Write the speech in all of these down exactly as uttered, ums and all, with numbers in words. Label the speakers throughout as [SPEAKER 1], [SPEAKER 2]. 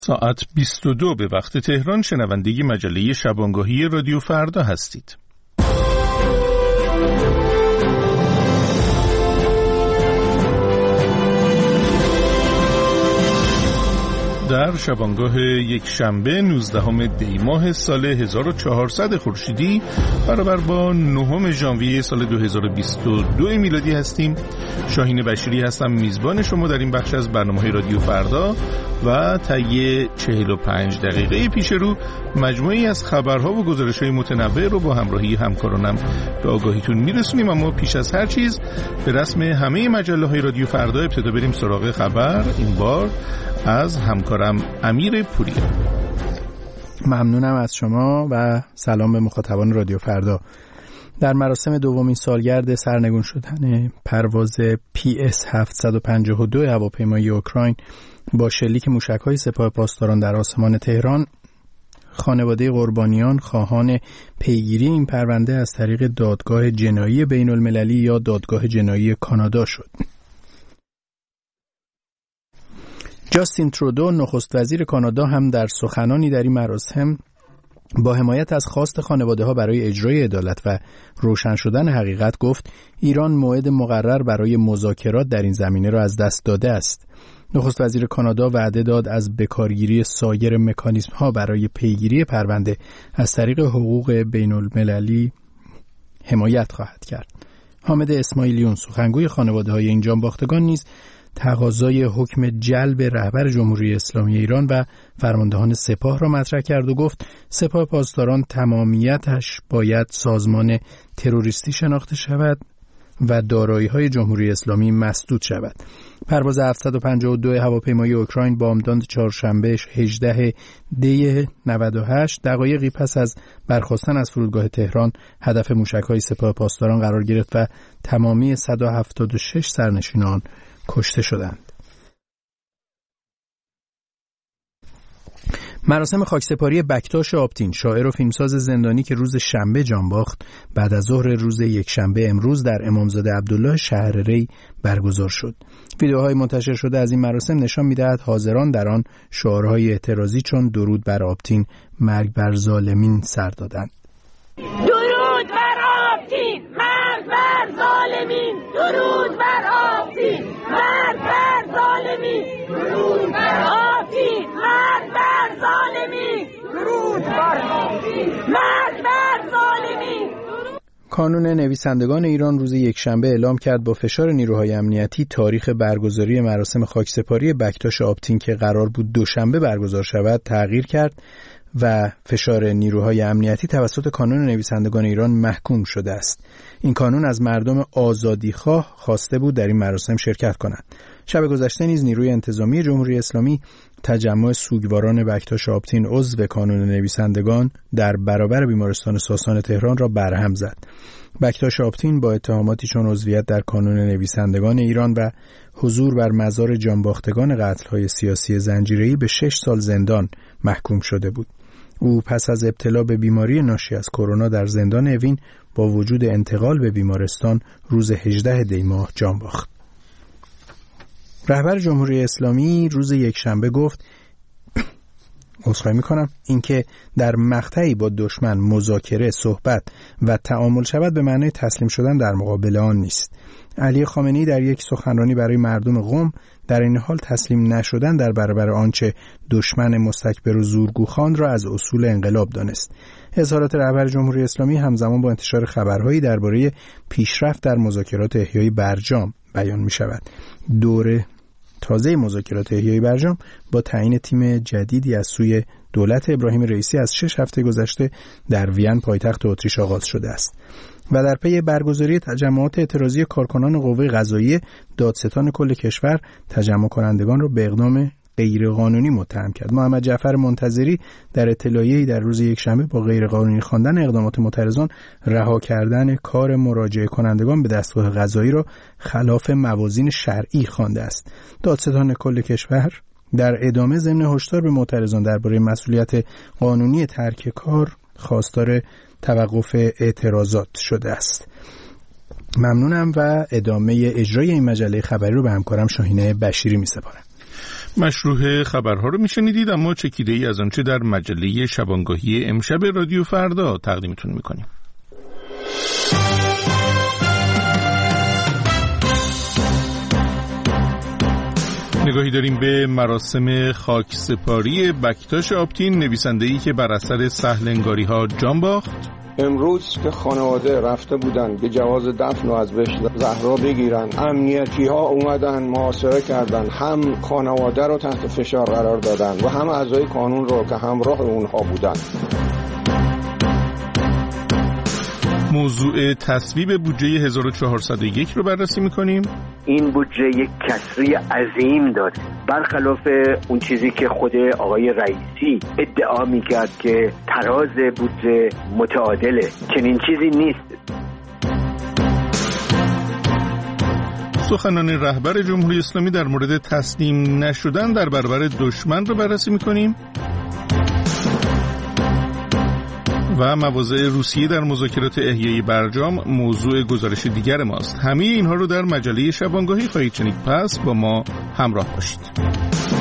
[SPEAKER 1] ساعت بیست و دو به وقت تهران. شنونده مجله شبانگاهی رادیو فردا هستید. در شبانگاه یک شنبه نوزدهم دی ماه سال هزار و چهارصد خورشیدی برابر با نهم ژانویه سال دو هزار و بیست و دو میلادی هستیم. شاهین بشیری هستم، میزبان شما در این بخش از برنامه رادیو فردا و طی چهل و پنج دقیقه پیش رو مجموعی از خبرها و گزارش‌های متنوع رو با همراهی همکارانم به آگاهیتون میرسونیم. اما پیش از هر چیز به رسم همه مجله‌های رادیو فردا ابتدا بریم سراغ خبر، این بار از همکارم امیر پوری.
[SPEAKER 2] ممنونم از شما و سلام به مخاطبان رادیو فردا. در مراسم دومین سالگرد سرنگون شدن پرواز پی اس هفتصد و پنجاه و دو هواپیمای اوکراین با شلیک موشک‌های سپاه پاسداران در آسمان تهران، خانواده قربانیان خواهان پیگیری این پرونده از طریق دادگاه جنایی بین‌المللی یا دادگاه جنایی کانادا شد. جاستین ترودو نخست وزیر کانادا هم در سخنانی در این مراسم با حمایت از خواست خانواده‌ها برای اجرای عدالت و روشن شدن حقیقت گفت ایران موعد مقرر برای مذاکرات در این زمینه را از دست داده است. نخست وزیر کانادا وعده داد از بکارگیری سایر مکانیزم‌ها برای پیگیری پرونده از طریق حقوق بین‌المللی حمایت خواهد کرد. حامد اسماعیلیون سخنگوی خانواده‌های این جانباختگان نیز تقاضای حکم جلب رهبر جمهوری اسلامی ایران و فرماندهان سپاه را مطرح کرد و گفت سپاه پاسداران تمامیتش باید سازمان تروریستی شناخته شود و دارایی‌های جمهوری اسلامی مسدود شود. پرواز هفتصد و پنجاه و دو هواپیمای اوکراین بامداد چهارشنبه هجدهم دی نود و هشت دقایقی پس از برخاستن از فرودگاه تهران هدف موشک‌های سپاه پاسداران قرار گرفت و تمامی صد و هفتاد و شش سرنشینان کشته شدند. مراسم خاکسپاری بکتاش آبتین، شاعر و فیلمساز زندانی که روز شنبه جان باخت، بعد از ظهر روز یکشنبه امروز در امامزاده عبدالله شهرری برگزار شد. ویدیوهای منتشر شده از این مراسم نشان می‌دهد حاضران در آن شعارهای اعتراضی چون درود بر آبتین، مرگ بر ظالمین سر دادند.
[SPEAKER 3] درود بر آبتین، مرگ بر ظالمین، درود بر آبتین، مرگ بر ظالمین، درود بر آبتین، مرگ بر ظالمین، درود بر آبتین، مرگ بر ظالمین.
[SPEAKER 2] کانون نویسندگان ایران روز یکشنبه اعلام کرد با فشار نیروهای امنیتی تاریخ برگزاری مراسم خاکسپاری بکتاش آبتین که قرار بود دوشنبه برگزار شود تغییر کرد و فشار نیروهای امنیتی توسط کانون نویسندگان ایران محکوم شده است. این کانون از مردم آزادیخواه خواسته بود در این مراسم شرکت کنند. شب گذشته نیز نیروی انتظامی جمهوری اسلامی تجمع سوگواران بکتاش آبتین عضو کانون نویسندگان در برابر بیمارستان ساسان تهران را برهم زد. بکتاش آبتین با اتهاماتی چون عضویت در کانون نویسندگان ایران و حضور بر مزار جانباختگان قتل‌های سیاسی زنجیره‌ای به شش سال زندان محکوم شده بود. او پس از ابتلا به بیماری ناشی از کرونا در زندان اوین با وجود انتقال به بیمارستان روز هجدهم دی ماه جان باخت. رهبر جمهوری اسلامی روز یکشنبه گفت عذرخواهی می‌کنم اینکه در مقطعی با دشمن مذاکره، صحبت و تعامل شود به معنای تسلیم شدن در مقابل آن نیست. علی خامنه‌ای در یک سخنرانی برای مردم قم در این حال تسلیم نشدن در برابر آنچه دشمن مستکبر و زورگوخوان را از اصول انقلاب دانست. اظهارات رهبر جمهوری اسلامی همزمان با انتشار خبرهایی درباره پیشرفت در مذاکرات احیای برجام بیان می شود. دوره تازه مذاکرات احیای برجام با تعیین تیم جدیدی از سوی دولت ابراهیم رئیسی از شش هفته گذشته در وین پایتخت اتریش آغاز شده است و در پی برگزاری تجمعات اعتراضی کارکنان قوه قضاییه دادستان کل کشور تجمع کنندگان را به اقدام غیرقانونی متهم کرد. محمد جعفر منتظری در اطلاعیه‌ای در روز یکشنبه با غیرقانونی خواندن اقدامات معترضان رها کردن کار مراجعه کنندگان به دستگاه قضایی را خلاف موازین شرعی خوانده است. دادستان کل کشور در ادامه ضمن هشدار به معترضان درباره مسئولیت قانونی ترک کار خواستار توقف اعتراضات شده است. ممنونم و ادامه اجرای این مجله خبری رو به همکارم شاهین بشیری می‌سپارم.
[SPEAKER 1] مشروح خبرها رو میشنیدید، اما چکیده ای از آنچه در مجله شبانگاهی امشب رادیو فردا تقدیمتون میکنیم. نگاهی داریم به مراسم خاکسپاری بکتاش آبتین، نویسنده‌ای که بر اثر سهلنگاری‌ها جان باخت.
[SPEAKER 4] امروز که خانواده رفته بودن به جواز دفن و از بهشت زهرا بگیرن، امنیتی ها اومدن محاصره کردن، هم خانواده رو تحت فشار قرار دادن و هم اعضای قانون رو که همراه اونها بودن.
[SPEAKER 1] موضوع تصویب بودجه هزار و چهارصد و یک رو بررسی میکنیم.
[SPEAKER 5] این بودجه یک کسری عظیم داد، برخلاف اون چیزی که خود آقای رئیسی ادعا میکرد که تراز بودجه متعادله. چنین چیزی نیست.
[SPEAKER 1] سخنان رهبر جمهوری اسلامی در مورد تسلیم نشدن در برابر دشمن رو بررسی میکنیم. و مواضع روسیه در مذاکرات احیای برجام موضوع گزارش دیگر ماست. همه اینها رو در مجله شبانگاهی خواهید شنید، پس با ما همراه باشید.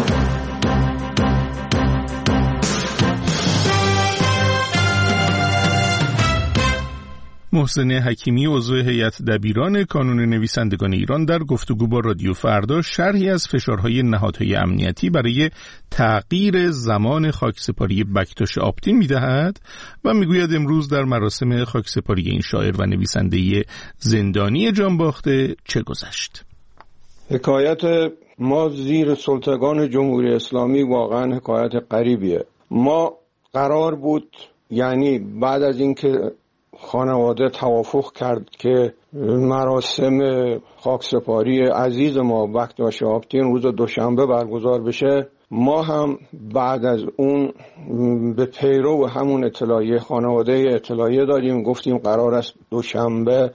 [SPEAKER 1] محسن حکیمی عضو هیئت دبیران کانون نویسندگان ایران در گفتگو با رادیو فردا شرحی از فشارهای نهادهای امنیتی برای تغییر زمان خاکسپاری بکتاش آبتین می‌دهد و میگوید امروز در مراسم خاکسپاری این شاعر و نویسنده زندانی جان باخته چه گذشت.
[SPEAKER 4] حکایت ما زیر سلطگان جمهوری اسلامی واقعا حکایت غریبیه. ما قرار بود، یعنی بعد از اینکه خانواده توافق کرد که مراسم خاکسپاری عزیز ما بکتاش آبتین روز دوشنبه برگزار بشه، ما هم بعد از اون به پیرو همون اطلاعیه خانواده اطلاعیه دادیم، گفتیم قرار است دوشنبه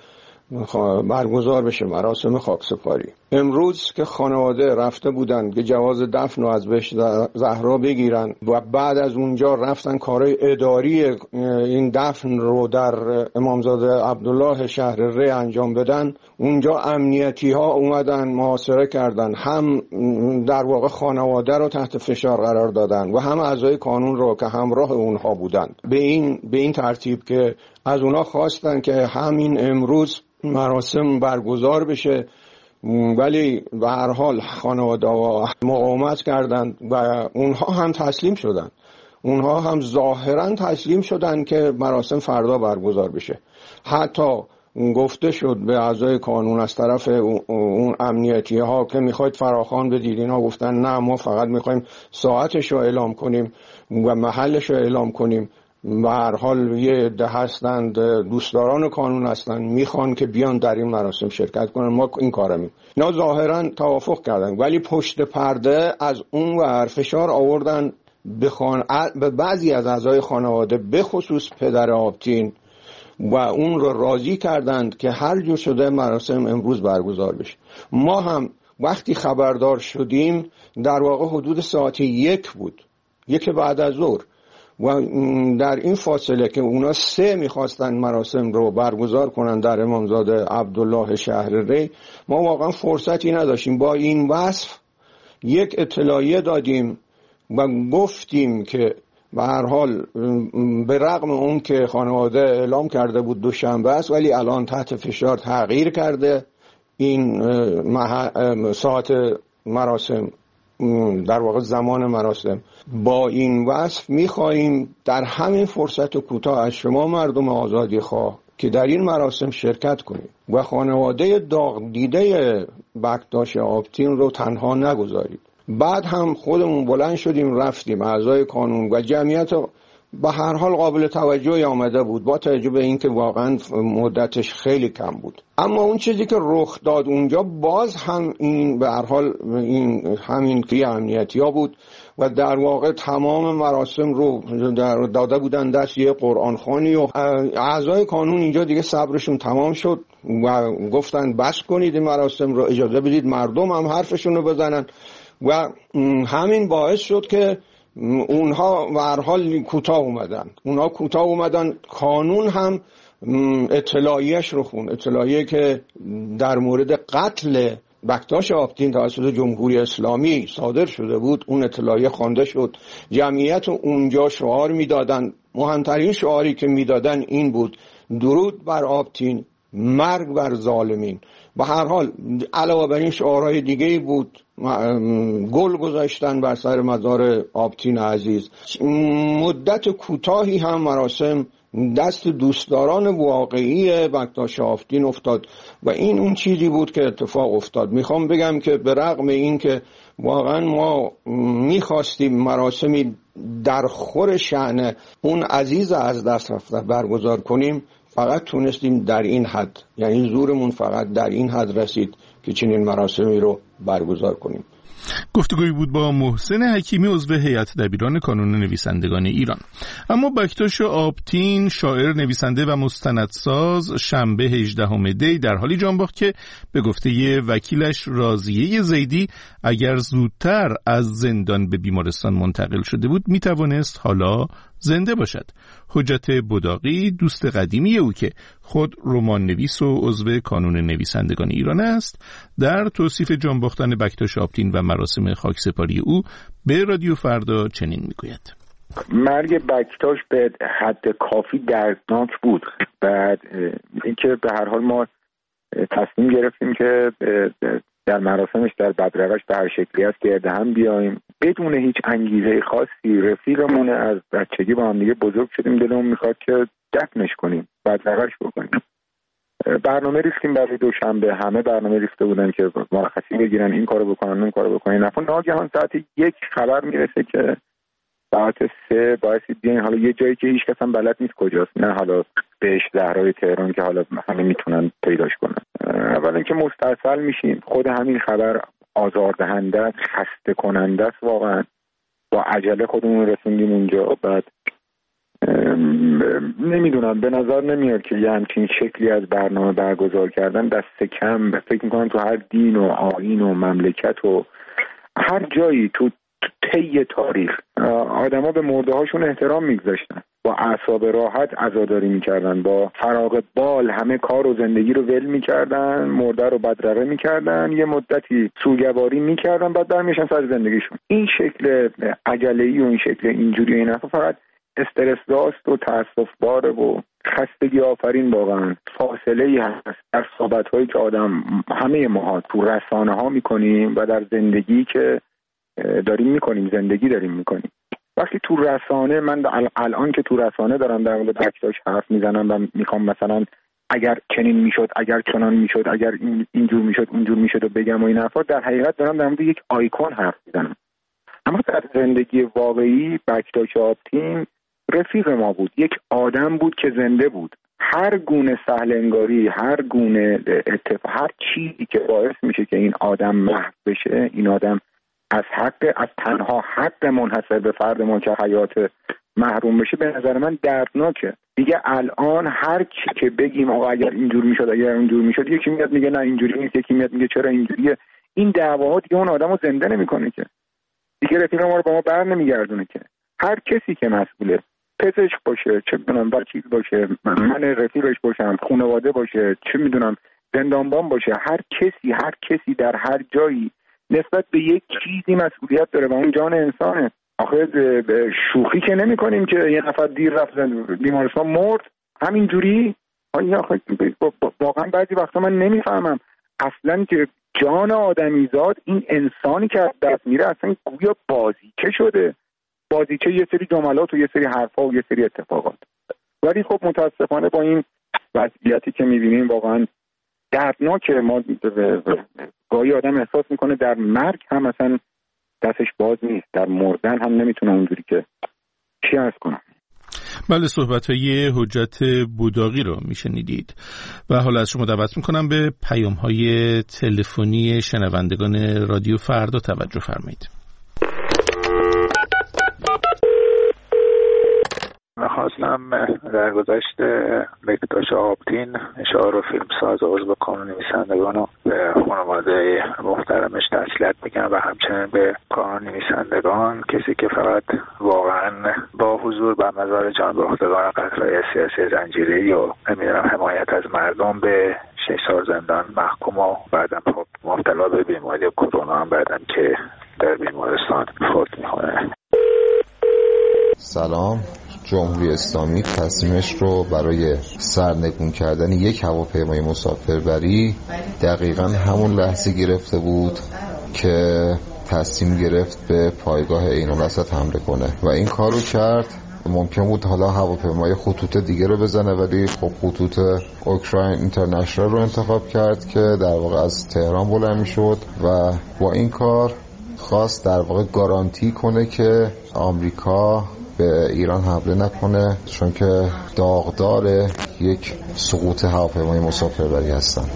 [SPEAKER 4] برگزار بشه مراسم خاکسپاری. امروز که خانواده رفته بودن که جواز دفن رو از بهشت زهرا بگیرن و بعد از اونجا رفتن کارهای اداری این دفن رو در امامزاده عبدالله شهرره انجام بدن، اونجا امنیتی ها اومدن محاصره کردن، هم در واقع خانواده رو تحت فشار قرار دادن و هم اعضای قانون رو که همراه اونها بودن. به این به این ترتیب که از اونها خواستن که همین امروز مراسم برگزار بشه، ولی به هر حال خانواده مقاومت کردند و اونها هم تسلیم شدند. اونها هم ظاهرا تسلیم شدند که مراسم فردا برگزار بشه. حتی گفته شد به اعضای قانون از طرف اون امنیتی ها که میخواید فراخوان بدید، اینا گفتن نه، ما فقط میخوایم ساعتش رو اعلام کنیم و محلش رو اعلام کنیم. به هر حال یه عده هستند دوستداران قانون هستند، میخوان که بیان در این مراسم شرکت کنن، ما این کارو می اینا ظاهرا توافق کردن، ولی پشت پرده از اون ور فشار آوردن به, خان... به بعضی از اعضای خانواده، به خصوص پدر آبتین، و اون رو راضی کردند که هر جور شده مراسم امروز برگزار بشه. ما هم وقتی خبردار شدیم در واقع حدود ساعت یک بود، یک بعد از ظهر، و در این فاصله که اونا سه میخواستن مراسم رو برگزار کنن در امامزاده عبدالله شهرره، ما واقعا فرصتی نداشتیم. با این وصف یک اطلاعیه دادیم و گفتیم که به هر حال به رغم اون که خانواده اعلام کرده بود دوشنبه است، ولی الان تحت فشار تغییر کرده این ساعت مراسم، در واقع زمان مراسم. با این وصف می‌خواهیم در همین فرصت کوتاه از شما مردم آزادی خواه که در این مراسم شرکت کنید و خانواده داغ دیده بکتاش آبتین رو تنها نگذارید. بعد هم خودمون بلند شدیم رفتیم، اعضای قانون و جمعیت به هر حال قابل توجهی آمده بود با توجه به اینکه واقعا مدتش خیلی کم بود. اما اون چیزی که رخ داد اونجا باز هم این به هر حال این همین که امنیتی ها بود و در واقع تمام مراسم رو در داده بودن دست یه قرآن خوانی و اعضای قانون اینجا دیگه صبرشون تمام شد و گفتن بس کنید این مراسم رو، اجازه بدید مردم هم حرفشون رو بزنن و همین باعث شد که اونها به هر حال کوتاه اومدن. اونها کوتاه اومدن. قانون هم اطلاعیه‌اش رو خون، اطلاعیه که در مورد قتل بکتاش آبتین توسط جمهوری اسلامی صادر شده بود، اون اطلاعیه خوانده شد. جمعیت اونجا شعار میدادن، مهمترین شعاری که میدادن این بود: درود بر آبتین، مرگ بر ظالمین. به هر حال علاوه بر این شعارهای دیگه بود، گل گذاشتن بر سر مزار آبتین عزیز. مدت کوتاهی هم مراسم دست دوستداران واقعی بکتاش آبتین افتاد و این اون چیزی بود که اتفاق افتاد. میخوام بگم که به رغم این که واقعا ما میخواستیم مراسمی در خور شأن اون عزیز از دست رفته برگزار کنیم، فقط تونستیم در این حد، یعنی زورمون فقط در این حد رسید که چنین مراسمی رو برگزار کنیم.
[SPEAKER 1] گفتگویی بود با محسن حکیمی، عضو هیئت دبیران کانون نویسندگان ایران. اما بکتاش آبتین، شاعر، نویسنده و مستندساز، شنبه هجدهم دی در حالی جان باخت که به گفته وکیلش راضیه زیدی اگر زودتر از زندان به بیمارستان منتقل شده بود میتوانست حالا زنده باشد. حجت بداقی، دوست قدیمی او که خود رمان نویس و عضو کانون نویسندگان ایران است، در توصیف جان باختن بکتاش آبتین و مراسم خاکسپاری او به رادیو فردا چنین میگوید:
[SPEAKER 6] مرگ بکتاش به حد کافی دردناک بود. بعد اینکه به هر حال ما تصمیم گرفتیم که در مراسمش در بدرقش به هر شکلی است گرد هم بیاییم بدون هیچ انگیزه خاصی. رفیقمون از بچگی با هم دیگه بزرگ شدیم، دلمون میخواد که دفنش کنیم، بدرقش بکنیم. برنامه ریختیم برای دوشنبه، همه برنامه ریخته بودن که مرخصی بگیرن، این کارو بکنن اون کارو بکنن. نفر ناگهان ساعت یک خبر میرسه که ساعت سه باعث بیاین حالا یه جایی که هیچ کس هم بلد نیست کجاست، نه حالا بهشت زهرای تهران که حالا همه میتونن پیداش کنن. اولا که مستاصل میشیم، خود همین خبر آزاردهنده است، خسته کننده است واقعا. با عجله خودمون رسوندیم اونجا. بعد نمیدونم، به نظر نمیاد که یه همچین شکلی از برنامه برگزار کردن دست کم، فکر میکنم تو هر دین و آیین و مملکت و هر جایی تو طی تاریخ آدما به مرده هاشون احترام میگذاشتن، با اعصاب راحت عزاداری میکردن، با فراغ بال همه کار و زندگی رو ول میکردن، مرده رو بدرقه میکردن، یه مدتی سوگواری میکردن، بعد برمیشن سر زندگیشون. این شکل عجله‌ای و این شکل اینجوری این حرفا فقط استرس داست و تأسف باره و خستگی آفرین. واقعا فاصله‌ای هست در صحبت‌هایی که آدم همه ما تو رسانه ها میکنیم و در زندگی که داریم میکنیم، زندگی داریم میکنیم. وقتی تو رسانه، من الان که تو رسانه دارم در مورد بکتاش حرف میزنم و میخوام مثلا اگر چنین میشد، اگر چنان میشد، اگر این اینجور میشد اونجور میشد و بگم و این حرفا، در حقیقت دارم در مورد یک آیکون حرف میزنم. اما در زندگی واقعی بکتاش آبتین رفیق ما بود، یک آدم بود که زنده بود. هر گونه سهل انگاری، هر گونه اتفاق، هر چیزی که باعث میشه که این آدم محو بشه، این آدم از حق، از تنها حق منحصر به فرد ما که حیات محروم بشه، به نظر من دردناکه. دیگه الان هر چی که بگیم آقا اگر اینجور میشد، اگر اونجور میشد، یکی میاد میگه نه اینجوری نیست، یکی میاد میگه چرا اینجوریه. این دعواها دیگه اون آدمو زنده نمیکنه که. دیگه رفیق ما رو با ما بر نمیگردونه که. هر کسی که مسئوله، پزشک باشه، چه میدونم وکیل باشه، من رفیقش باشم، خانواده باشه، چه میدونم زندانبان باشه، هر کسی هر کسی در هر جایی نسبت به یک چیزی مسئولیت داره و اون جان انسانه. آخه شوخی که نمی کنیم که یه نفر دیر رفت بیمارستان مرد همینجوری. آخه واقعا بعضی وقتا من نمیفهمم اصلا که جان آدمیزاد، این انسانی که از دست میره اصلا گویا بازیچه شده، بازیچه یه سری جملات و یه سری حرفا و یه سری اتفاقات. ولی خب متاسفانه با این وضعیتی که میبینیم واقعا دردناکه. ما گاهی آدم احساس میکنه در مرگ هم مثلا دستش باز نیست، در مردن هم نمیتونه اونجوری که چی عرض کنم.
[SPEAKER 1] بله، صحبت‌های حجت بداقی رو میشنیدید و حالا از شما دعوت میکنم به پیام‌های تلفنی شنوندگان رادیو فردا توجه فرمایید.
[SPEAKER 7] خواستم در گذشت بکتاش آبتین، شاعر و فیلمساز و عضو کانون نویسندگان و به خانواده محترمش تسلیت میگم و همچنین به کانون نویسندگان، کسی که فقط واقعا با حضور بر مزار جان باختگان قتل‌های سیاسی زنجیره‌ای و نمیدونم حمایت از مردم به شش سال زندان محکوم و بعدم خب مبتلا به بیماری کرونا هم بعدم که در بیمارستان فوت میکنه.
[SPEAKER 8] سلام. جمهوری اسلامی تصمیمش رو برای سرنگون کردن یک هواپیمای مسافربری دقیقاً همون لحظه گرفته بود که تصمیم گرفت به پایگاه عین الاسد حمله کنه و این کار رو کرد. ممکن بود حالا هواپیمای خطوط دیگه رو بزنه، ولی خب خطوط اوکراین اینترنشنال رو انتخاب کرد که در واقع از تهران بلند میشد و با این کار خواست در واقع گارانتی کنه که آمریکا به ایران حمله نکنه، چون که داغدار یک سقوط هواپیمای مسافربری هستن.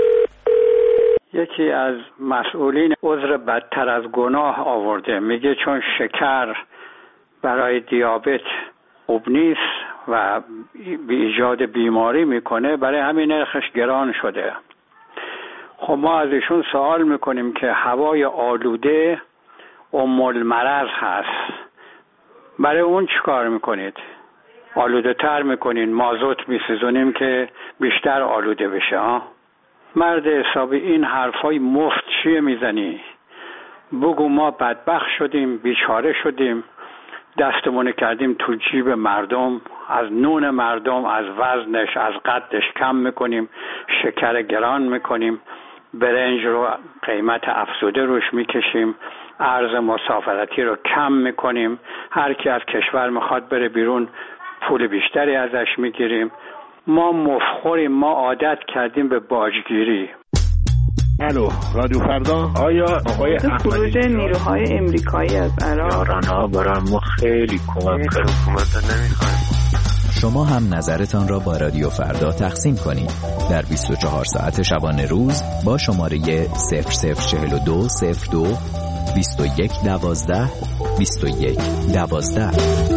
[SPEAKER 9] یکی از مسئولین عذر بدتر از گناه آورده، میگه چون شکر برای دیابت خوب نیست و به ایجاد بیماری میکنه، برای همین نرخش گران شده. خب ما از ایشون سوال میکنیم که هوای آلوده ام المرض هست، برای اون چی کار میکنید؟ آلوده تر میکنین، مازوت میسوزونیم که بیشتر آلوده بشه. ها مرد حسابی، این حرفای مفت چیه میزنی؟ بگو ما بدبخت شدیم، بیچاره شدیم، دستمون کردیم تو جیب مردم، از نون مردم، از وزنش، از قدش کم میکنیم، شکر گران میکنیم، برنج رو قیمت افزوده روش میکشیم، ارز مسافرتی رو کم میکنیم، هر کی از کشور میخواد بره بیرون پول بیشتری ازش میگیریم. ما مفخوریم، ما عادت کردیم به باجگیری.
[SPEAKER 10] الو رادیو فردا. آیا آقای
[SPEAKER 11] خروج نیروهای امریکایی از عراق
[SPEAKER 10] یاران‌ها برای ما خیلی کمک کرد. حکومت نمیخوایم.
[SPEAKER 12] شما هم نظرتان را با رادیو فردا تقسیم کنید در بیست و چهار ساعت شبانه روز با شماره صفر صفر چهل و دو صفر دو بیست و یک دوازده بیست و یک دوازده.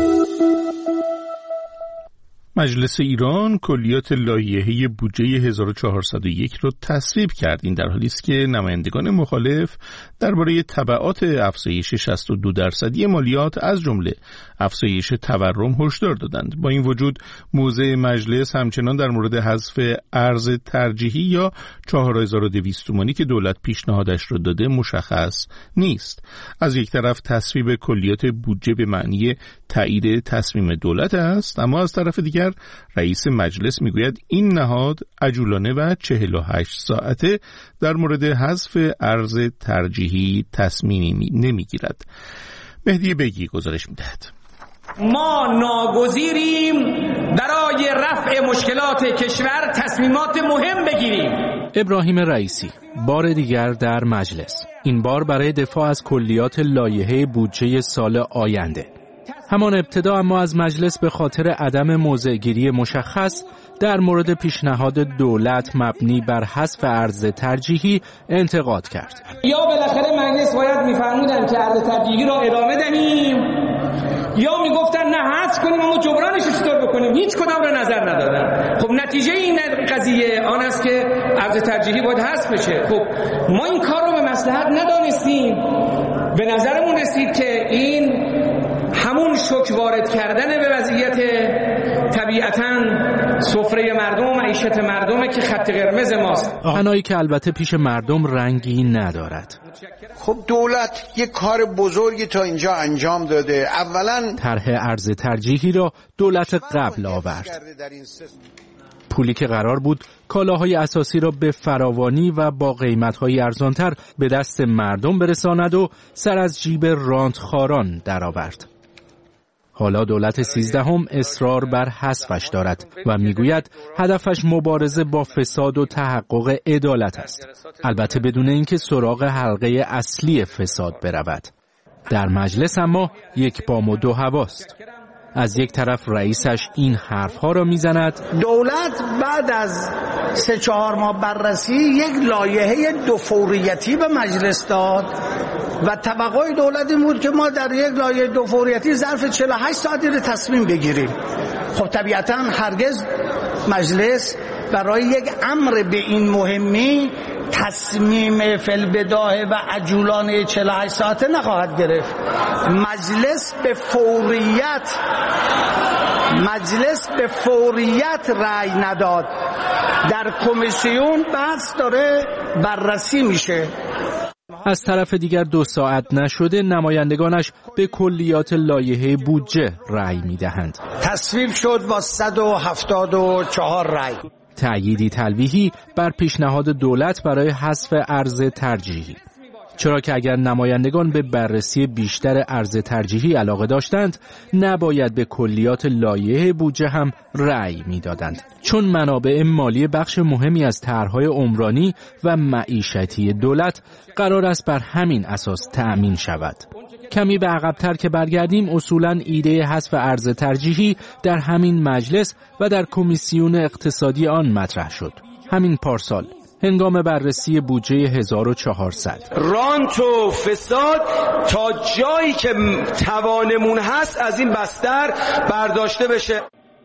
[SPEAKER 1] مجلس ایران کلیات لایحه بودجه هزار و چهارصد و یک را تصویب کرد. این در حالی است که نمایندگان مخالف درباره تبعات افزایش شصت و دو درصدی مالیات از جمله افزایش تورم هشدار دادند. با این وجود موضع مجلس همچنان در مورد حذف ارز ترجیحی یا چهار هزار و دویست تومانی که دولت پیشنهادش را داده مشخص نیست. از یک طرف تصویب کلیات بودجه به معنی تایید تصمیم دولت است، اما از طرف دیگر رئیس مجلس میگوید این نهاد عجولانه و چهل و هشت ساعته در مورد حذف ارز ترجیحی تصمیمی نمیگیرد. مهدی بیگی گزارش میدهد.
[SPEAKER 13] ما ناگزیریم برای رفع مشکلات کشور تصمیمات مهم بگیریم.
[SPEAKER 14] ابراهیم رئیسی بار دیگر در مجلس، این بار برای دفاع از کلیات لایحه بودجه سال آینده. همان ابتدا اما از مجلس به خاطر عدم موضع‌گیری مشخص در مورد پیشنهاد دولت مبنی بر حذف ارز ترجیحی انتقاد کرد.
[SPEAKER 13] یا بالاخره مجلس باید می‌فرمودن که ارز ترجیحی را ادامه دهیم، یا میگفتن نه حذف کنیم اما جبرانش چطور بکنیم. هیچ کدام را نظر ندادن. خب نتیجه این قضیه آن است که ارز ترجیحی باید حذف بشه. خب ما این کار رو به مصلحت ندانستیم. به نظرمون رسید که این همون شوک وارد کردن به وضعیت طبیعتاً سفره مردم و معیشت مردمه که خط قرمز ماست.
[SPEAKER 14] آنایی که البته پیش مردم رنگی ندارد.
[SPEAKER 15] خب دولت یک کار بزرگی تا اینجا انجام داده. اولاً
[SPEAKER 14] طرح ارز ترجیحی را دولت قبل آورد. پولی که قرار بود کالاهای اساسی را به فراوانی و با قیمت‌های ارزانتر به دست مردم برساند و سر از جیب رانتخواران درآورد. حالا دولت سیزدهم اصرار بر حذفش دارد و میگوید هدفش مبارزه با فساد و تحقق عدالت است، البته بدون اینکه سراغ حلقه اصلی فساد برود. در مجلس اما یک بام و دو هواست. از یک طرف رئیسش این حرفها را میزند:
[SPEAKER 15] دولت بعد از سه چهار ماه بررسی یک لایحه دو فوریتی به مجلس داد و توقع دولت این بود که ما در یک لایحه دو فوریتی ظرف چهل و هشت ساعتی رو تصمیم بگیریم. خب طبیعتاً هرگز مجلس برای یک امر به این مهمی تصمیم فی‌البداهه و عجولانه چهل و هشت ساعته نخواهد گرفت. مجلس به فوریت مجلس به فوریت رأی نداد. در کمیسیون بحث داره بررسی میشه.
[SPEAKER 14] از طرف دیگر دو ساعت نشده نمایندگانش به کلیات لایحه بودجه رأی میدهند.
[SPEAKER 15] تصویب شد با صد و هفتاد و چهار رأی.
[SPEAKER 14] تأییدی تلویحی بر پیشنهاد دولت برای حذف ارز ترجیحی. چرا که اگر نمایندگان به بررسی بیشتر ارز ترجیحی علاقه داشتند نباید به کلیات لایحه بودجه هم رأی میدادند، چون منابع مالی بخش مهمی از طرح‌های عمرانی و معیشتی دولت قرار است بر همین اساس تأمین شود. کمی به عقب‌تر که برگردیم، اصولاً ایده حذف ارز ترجیحی در همین مجلس و در کمیسیون اقتصادی آن مطرح شد. همین پارسال هنگام بررسی بودجه هزار و چهارصد.
[SPEAKER 16] رانت و فساد تا جایی که توانمون هست از این بستر برداشته بشه.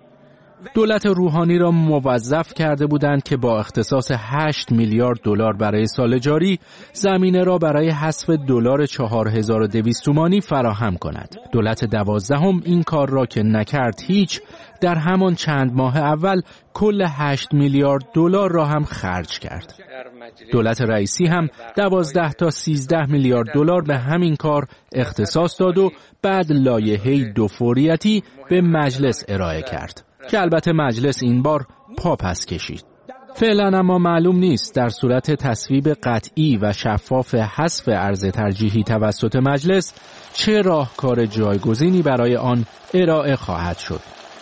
[SPEAKER 14] دولت روحانی را موظف کرده بودند که با اختصاص هشت میلیارد دلار برای سال جاری زمینه را برای حذف دلار چهار هزار و دویست تومانی فراهم کند. دولت دوازدهم این کار را که نکرد هیچ، در همان چند ماه اول کل هشت میلیارد دلار را هم خرج کرد. دولت رئیسی هم دوازده تا سیزده میلیارد دلار به همین کار اختصاص داد و بعد لایحه دو فوریتی به مجلس ارائه کرد که البته مجلس این بار پا پس کشید. فعلا اما معلوم نیست در صورت تصویب قطعی و شفاف حذف ارز ترجیحی توسط مجلس چه راهکار جایگزینی برای آن ارائه خواهد شد.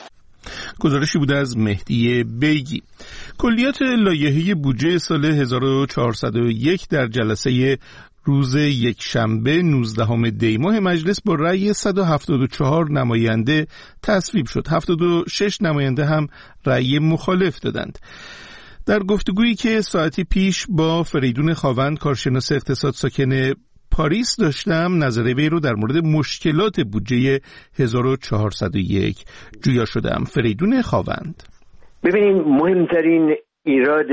[SPEAKER 1] گزارشی بوده از مهدی بیگی. کلیات لایحه بودجه سال هزار و چهارصد و یک در جلسه روز یکشنبه نوزدهم دی ماه مجلس با رأی صد و هفتاد و چهار نماینده تصویب شد. هفتاد و شش نماینده هم رأی مخالف دادند. در گفتگویی که ساعتی پیش با فریدون خاوند کارشناس اقتصاد ساکن پاریس داشتم، نظر وی رو در مورد مشکلات بودجه هزار و چهارصد و یک جویا شدم. فریدون خاوند:
[SPEAKER 5] ببینین، مهمترین ایراد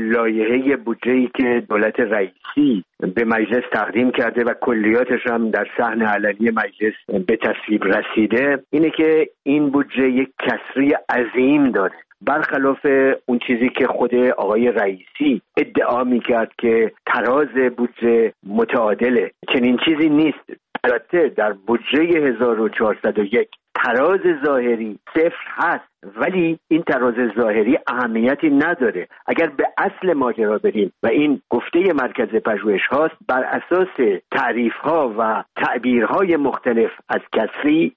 [SPEAKER 5] لایحه بودجه‌ای که دولت رئیسی به مجلس تقدیم کرده و کلیاتش هم در صحن علنی مجلس به تصویب رسیده اینه که این بودجه یک کسری عظیم داره، برخلاف اون چیزی که خود آقای رئیسی ادعا میکرد که تراز بودجه متعادله. چنین چیزی نیست. البته در بودجه هزار و چهارصد و یک تراز ظاهری صفر هست، ولی این تراز ظاهری اهمیتی نداره. اگر به اصل ماجرا بریم و این گفته مرکز پژوهش هاست، بر اساس تعریف ها و تعبیرهای مختلف از کسری،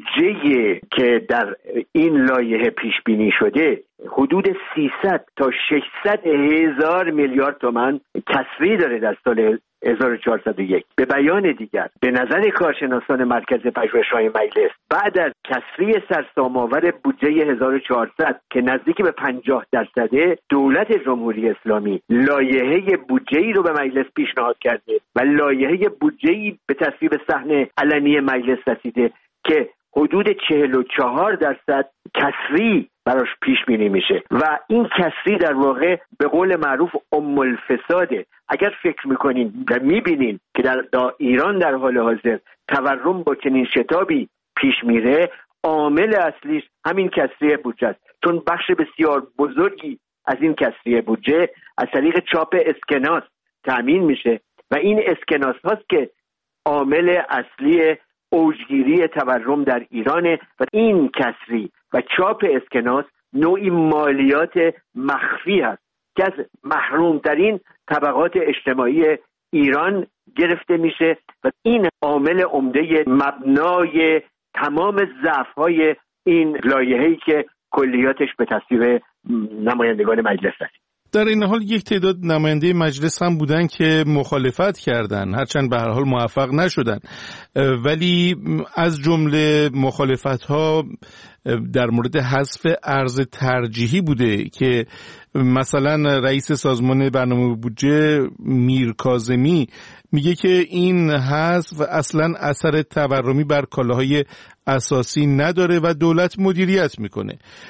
[SPEAKER 5] بودجه که در این لایحه پیش بینی شده حدود سیصد تا ششصد هزار میلیارد تومان کسری داره در سال هزار و چهارصد و یک. به بیان دیگر، به نظر کارشناسان مرکز پژوهش‌های مجلس، بعد از کسری سرسام‌آور بودجه هزار و چهارصد که نزدیک به پنجاه درصده، دولت جمهوری اسلامی لایحه بودجه‌ای رو به مجلس پیشنهاد کرده و لایحه بودجه‌ای به تصویب صحن علنی مجلس رسیده که حدود چهل و چهار درصد کسری براش پیش بینی میشه و این کسری در واقع به قول معروف ام الفساده. اگر فکر میکنین و میبینین که در, در ایران در حال حاضر تورم با چنین شتابی پیش میره، عامل اصلیش همین کسری بودجه است، چون بخش بسیار بزرگی از این کسری بودجه از طریق چاپ اسکناس تأمین میشه و این اسکناس هاست که عامل اصلی اوجگیری تورم در ایرانه و این کسری و چاپ اسکناس نوعی مالیات مخفی هست که از محرومترین طبقات اجتماعی ایران گرفته میشه و این عامل عمده مبنای تمام ضعف‌های این لایحه‌ای که کلیاتش به تصویب نمایندگان مجلس رسید.
[SPEAKER 1] در این حال یک تعداد نماینده مجلس هم بودن که مخالفت کردن، هرچند به هر حال موفق نشدن، ولی از جمله مخالفت ها در مورد حذف ارز ترجیحی بوده که مثلا رئیس سازمان برنامه بودجه میر کاظمی میگه که این حذف اصلا اثر تورمی بر کالاهای اساسی نداره و دولت مدیریت میکنه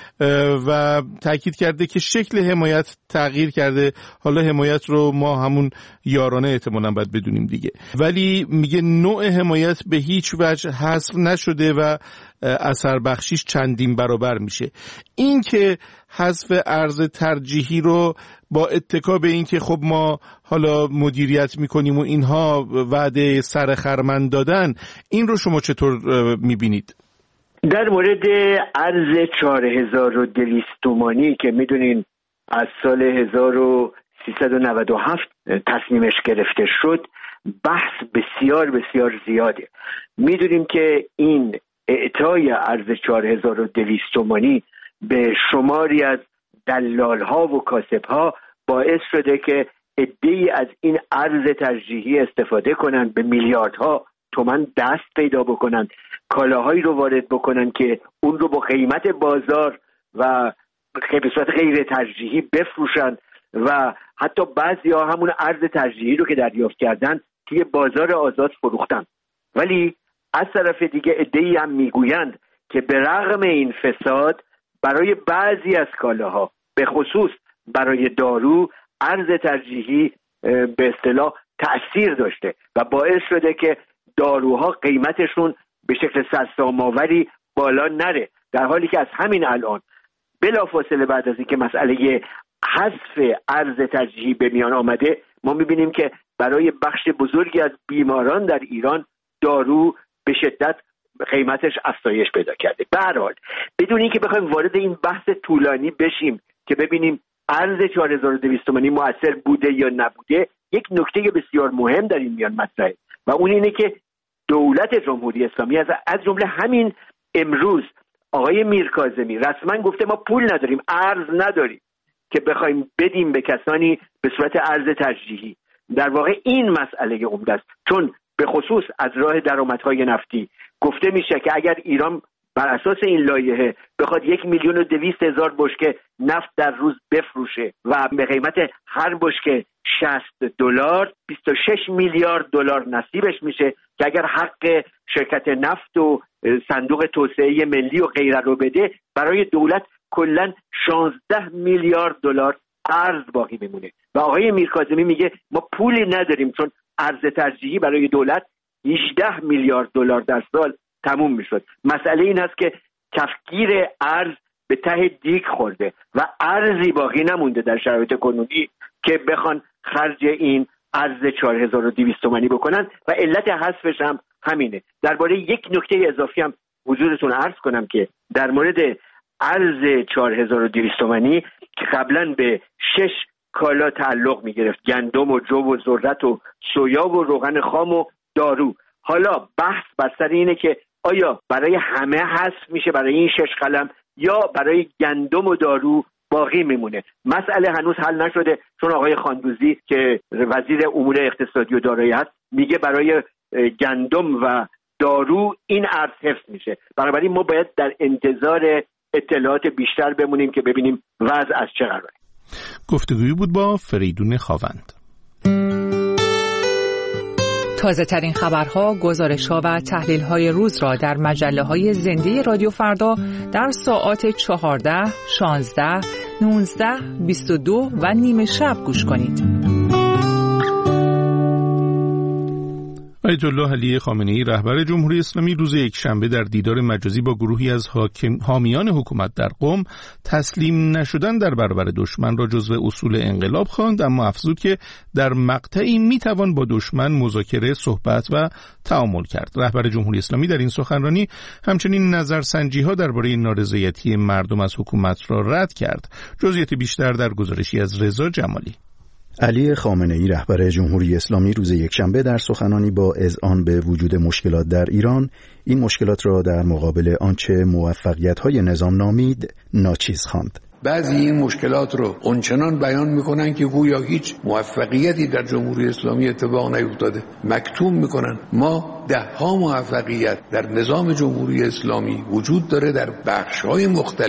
[SPEAKER 1] و تاکید کرده که شکل حمایت تغییر کرده. حالا حمایت رو ما همون یارانه احتمالاً باید بدونیم دیگه، ولی میگه نوع حمایت به هیچ وجه حذف نشده و اثر بخشیش چندین برابر میشه. این که حذف ارز ترجیحی رو با اتکا به این که خب ما حالا مدیریت میکنیم و اینها وعده سر خرمن دادن، این رو شما چطور میبینید؟
[SPEAKER 5] در مورد ارز چهار هزار و دویست تومانی که میدونین از سال هزار و سیصد و نود و هفت تصمیمش گرفته شد، بحث بسیار بسیار زیاده. میدونیم که این اعطای ارز چهار هزار و دویست تومانی به شماری از دلال ها و کاسب ها باعث شده که عده‌ای از این ارز ترجیحی استفاده کنند، به میلیاردها تومان دست پیدا بکنند، کالاهایی رو وارد بکنن که اون رو با قیمت بازار و به صورت غیر ترجیحی بفروشن و حتی بعضیا همون ارز ترجیحی رو که دریافت کردن توی بازار آزاد فروختن. ولی از طرف دیگه عده‌ای هم میگویند که به رغم این فساد برای بعضی از کالاها، به خصوص برای دارو، ارز ترجیحی به اصطلاح تأثیر داشته و باعث شده که داروها قیمتشون به شکل سرسام‌آوری بالا نره، در حالی که از همین الان بلافاصله بعد از اینکه مسئله حذف ارز ترجیحی به میان آمده، ما میبینیم که برای بخش بزرگی از بیماران در ایران دارو به شدت قیمتش افزایش پیدا کرده. به هر حال بدون اینکه بخوایم وارد این بحث طولانی بشیم که ببینیم ارز چهار هزار و دویست تومانی مؤثر بوده یا نبوده، یک نکته بسیار مهم در این میان مطرحه و اون اینه که دولت جمهوری اسلامی از از جمله همین امروز آقای میر کاظمی رسما گفته ما پول نداریم، ارز نداریم که بخوایم بدیم به کسانی به صورت ارز ترجیحی. در واقع این مسئله عمده است، چون به خصوص از راه درآمدهای نفتی گفته میشه که اگر ایران بر اساس این لایحه بخواد یک میلیون و دویست هزار بشکه نفت در روز بفروشه و به قیمت هر بشکه شصت دلار، بیست و شش میلیارد دلار نصیبش میشه که اگر حق شرکت نفت و صندوق توسعه ملی و غیره رو بده، برای دولت کلاً شانزده میلیارد دلار ارز باقی میمونه. و آقای میر کاظمی میگه ما پولی نداریم، چون ارز ترجیحی برای دولت هجده میلیارد دلار در سال تموم میشد. مسئله این است که کفگیر ارز به ته دیگ خورده و ارزی باقی نمونده در شرایط کنونی که بخوان خرج این ارز چهار هزار و دویست تومانی بکنن و علت حذفش هم همینه. درباره یک نکته اضافی هم حضورتون عرض کنم که در مورد ارز چهار هزار و دویست تومانی که قبلا به شش کالا تعلق می گرفت، گندم و جو و ذرت و سویا و روغن خام و دارو، حالا بحث بر سر اینه که آیا برای همه حذف میشه، برای این شش قلم، یا برای گندم و دارو باقی میمونه. مسئله هنوز حل نشده، چون آقای خاندوزی که وزیر امور اقتصادی و دارایی هست میگه برای گندم و دارو این ارز حفظ میشه. بنابراین ما باید در انتظار اطلاعات بیشتر بمونیم که ببینیم وضع از چه قراره.
[SPEAKER 1] گفتگویی بود با فریدون خاوند.
[SPEAKER 17] تازه ترین خبرها، گزارش‌ها و تحلیل‌های روز را در مجله‌های زنده رادیو فردا در ساعات چهارده، شانزده، نوزده، بیست و دو و نیمه شب گوش کنید.
[SPEAKER 1] آیت الله علی خامنه‌ای رهبر جمهوری اسلامی روز یکشنبه در دیدار مجازی با گروهی از حاکم حامیان حکومت در قم تسلیم نشدن در برابر دشمن را جزو اصول انقلاب خواند، اما افزود که در مقطعی میتوان با دشمن مذاکره، صحبت و تعامل کرد. رهبر جمهوری اسلامی در این سخنرانی همچنین نظرسنجی‌ها درباره نارضایتی مردم از حکومت را رد کرد. جزئیات بیشتر در گزارشی از رضا جمالی.
[SPEAKER 18] علی خامنه‌ای رهبر جمهوری اسلامی روز یکشنبه در سخنانی با اذعان به وجود مشکلات در ایران، این مشکلات را در مقابل آنچه موفقیت‌های نظام نامید ناچیز خواند.
[SPEAKER 19] بعضی این مشکلات رو اونچنان بیان میکنن که گویا هیچ موفقیتی در جمهوری اسلامی اتفاق نیفتاده، مکتوم میکنن. ما ده ها موفقیت در نظام جمهوری اسلامی وجود داره در بخش‌های مختلف.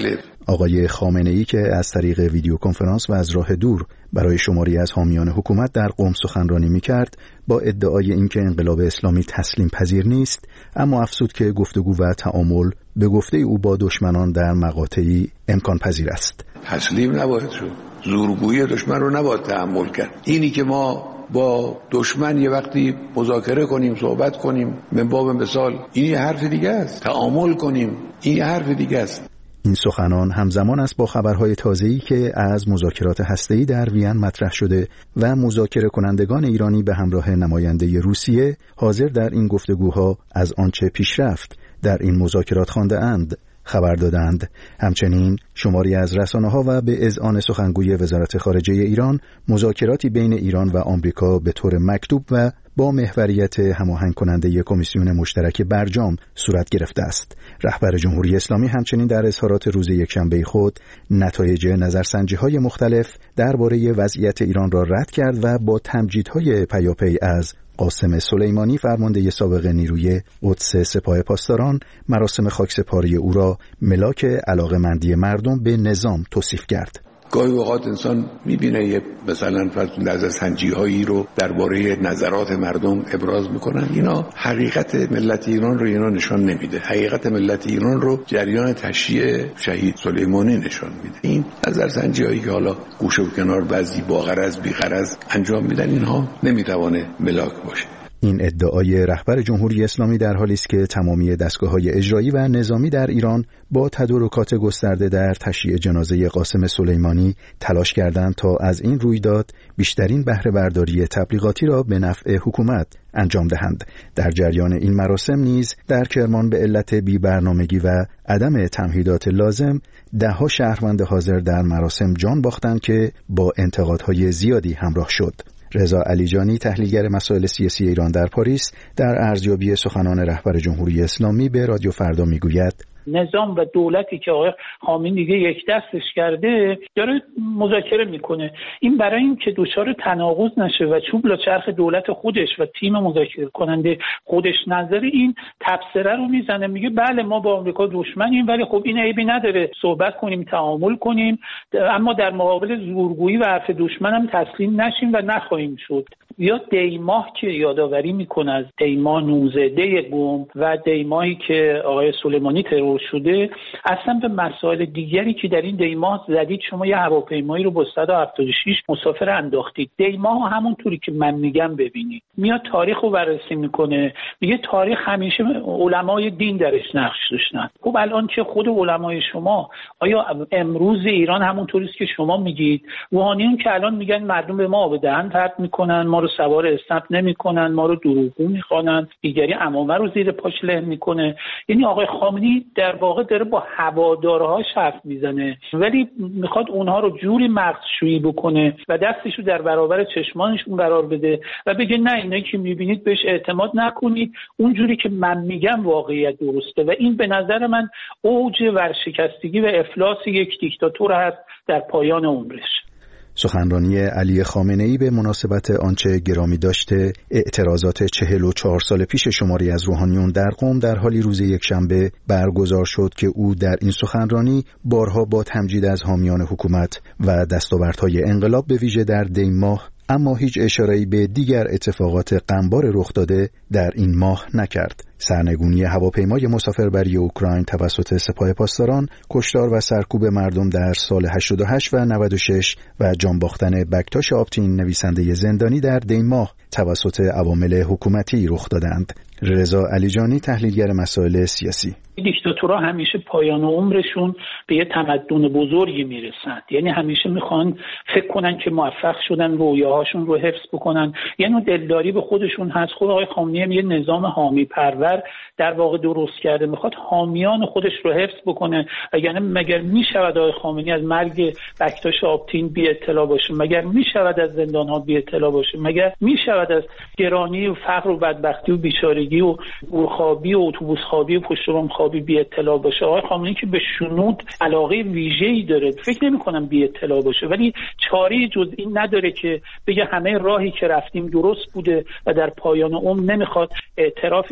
[SPEAKER 18] آقای خامنه‌ای که از طریق ویدیو کنفرانس و از راه دور برای شماری از حامیان حکومت در قم سخنرانی می‌کرد، با ادعای اینکه انقلاب اسلامی تسلیم پذیر نیست، اما افزود که گفتگو و تعامل به گفته او با دشمنان در مقاطعی امکان پذیر است.
[SPEAKER 19] تسلیم نباید شد، زورگویی دشمن رو نباید تحمل کرد. اینی که ما با دشمن یه وقتی مذاکره کنیم، صحبت کنیم، من باب مثال، این یه حرف دیگه است. تعامل کنیم، این یه حرف دیگه است.
[SPEAKER 18] این سخنان همزمان است با خبرهای تازه‌ای که از مذاکرات هسته‌ای در وین مطرح شده و مذاکره کنندگان ایرانی به همراه نماینده روسیه حاضر در این گفتگوها از آنچه پیش رفت در این مذاکرات خوانده اند خبر دادند. همچنین شماری از رسانه‌ها و به اذعان سخنگوی وزارت خارجه ایران مذاکراتی بین ایران و آمریکا به طور مکتوب و با محوریت هماهنگ کننده کمیسیون مشترک برجام صورت گرفته است. رهبر جمهوری اسلامی همچنین در اظهارات روز یکشنبه خود نتایج نظرسنجی‌های مختلف درباره وضعیت ایران را رد کرد و با تمجیدهای پیاپی از قاسم سلیمانی فرمانده سابق نیروی قدس سپاه پاسداران مراسم خاکسپاری او را ملاک علاقه‌مندی مردم به نظام توصیف کرد.
[SPEAKER 19] گاهی اوقات انسان میبینه یه مثلا نظرسنجی‌هایی رو درباره نظرات مردم ابراز میکنن، اینا حقیقت ملت ایران رو اینا نشان نمیده. حقیقت ملت ایران رو جریان تشییع شهید سلیمانی نشان میده. این نظرسنجی‌هایی که حالا گوشه و کنار بعضی با غرض بی غرض انجام میدن، اینها نمیتوانه ملاک باشه.
[SPEAKER 18] این ادعای رهبر جمهوری اسلامی در حالی است که تمامی دستگاه‌های اجرایی و نظامی در ایران با تدارکات گسترده در تشییع جنازه قاسم سلیمانی تلاش کردند تا از این رویداد بیشترین بهره برداری تبلیغاتی را به نفع حکومت انجام دهند. در جریان این مراسم نیز در کرمان به علت بی‌برنامگی و عدم تمهیدات لازم ده‌ها شهروند حاضر در مراسم جان باختند که با انتقادهای زیادی همراه شد. رضا علیجانی تحلیلگر مسائل سیاسی ایران در پاریس در ارزیابی سخنان رهبر جمهوری اسلامی به رادیو فردا میگوید
[SPEAKER 20] نظام و دولتی که آقای خامنه‌ای دیگه یک دستش کرده داره مذاکره میکنه. این برای این که دچار تناقض نشه و چوب لاچرخ دولت خودش و تیم مذاکره کننده خودش نظر این تبصره رو میزنه، میگه بله ما با آمریکا دشمنیم ولی خب این عیبی نداره، صحبت کنیم، تعامل کنیم، اما در مقابل زورگویی و حرف دشمن هم تسلیم نشیم و نخواهیم شد. یا دیماه که یادآوری میکنه از دیماه نوزده دی قم و دیماهی که آقای سلیمانی ترور شده، اصلا به مسائل دیگری که در این دیماه زدید. شما یه هواپیمایی رو با صد و هفتاد و شش مسافر انداختید. دیماه همونطوری که من میگم ببینید، میاد تاریخ رو بررسی میکنه، میگه تاریخ همیشه علمای دین درش نقش داشتن. خب الان چه خود علمای شما، آیا امروز ایران همونطوری است که شما میگید؟ روحانیون که الان میگن مردم به ما آب دهن پرت میکنن، ما رو سوار اسنپ نمیکنن، ما رو دروغگو میخوانن، دیگری عمامه رو زیر پاش له میکنه. یعنی آقای خامنه‌ای در واقع داره با هوادارهاش حرف میزنه ولی میخواد اونها رو جوری مغزشویی بکنه و دستشو در برابر چشمانشون قرار بده و بگه نه اینایی که میبینید بهش اعتماد نکنید، اونجوری که من میگم واقعیت درسته. و این به نظر من اوج ورشکستگی و افلاس یک دیکتاتور هست در پایان عمرش.
[SPEAKER 18] سخنرانی علی خامنه‌ای به مناسبت آنچه گرامی داشته اعتراضات چهل و چهار سال پیش شماری از روحانیون در قم در حالی روز یکشنبه برگزار شد که او در این سخنرانی بارها با تمجید از حامیان حکومت و دستاوردهای انقلاب به ویژه در دی ماه، اما هیچ اشاره‌ای به دیگر اتفاقات غمبار رخ داده در این ماه نکرد. سرنگونی هواپیمای مسافربری اوکراین توسط سپاه پاسداران، کشتار و سرکوب مردم در سال هشتاد و هشت و نود و شش و جان باختن بکتاش آپتین نویسنده زندانی در دی ماه توسط عوامل حکومتی رخ دادند. رضا علیجانی تحلیلگر مسائل سیاسی:
[SPEAKER 20] دیکتاتورها همیشه پایان عمرشون به یه تمدن بزرگی میرسند. یعنی همیشه میخوان فکر کنن که موفق شدن رویاهاشون رو حفظ بکنن، یعنی دلداری به خودشون هست. خود آقای خامنه‌ای یه نظام حامی پرور در واقع درست کرده، میخواد حامیان خودش رو حفظ بکنه. یعنی مگر میشود آقای خامنه‌ای از مرگ بکتاش آپتین بی اطلاع باشه؟ مگر میشود از زندان‌ها بی اطلاع باشه؟ مگر میشود از گرانی و فقر و بدبختی و بیچارگی و گورخوابی و اتوبوس خوابی و پشت‌بام خوابی بی اطلاع باشه؟ آقای خامنه‌ای که به شنود علاقه ویژه‌ای داره، فکر نمی‌کنم بی اطلاع باشه، ولی چاره جز این نداره که بگه همه راهی که رفتیم درست بوده و در پایان عمر نمیخواد اعترافی به جنایت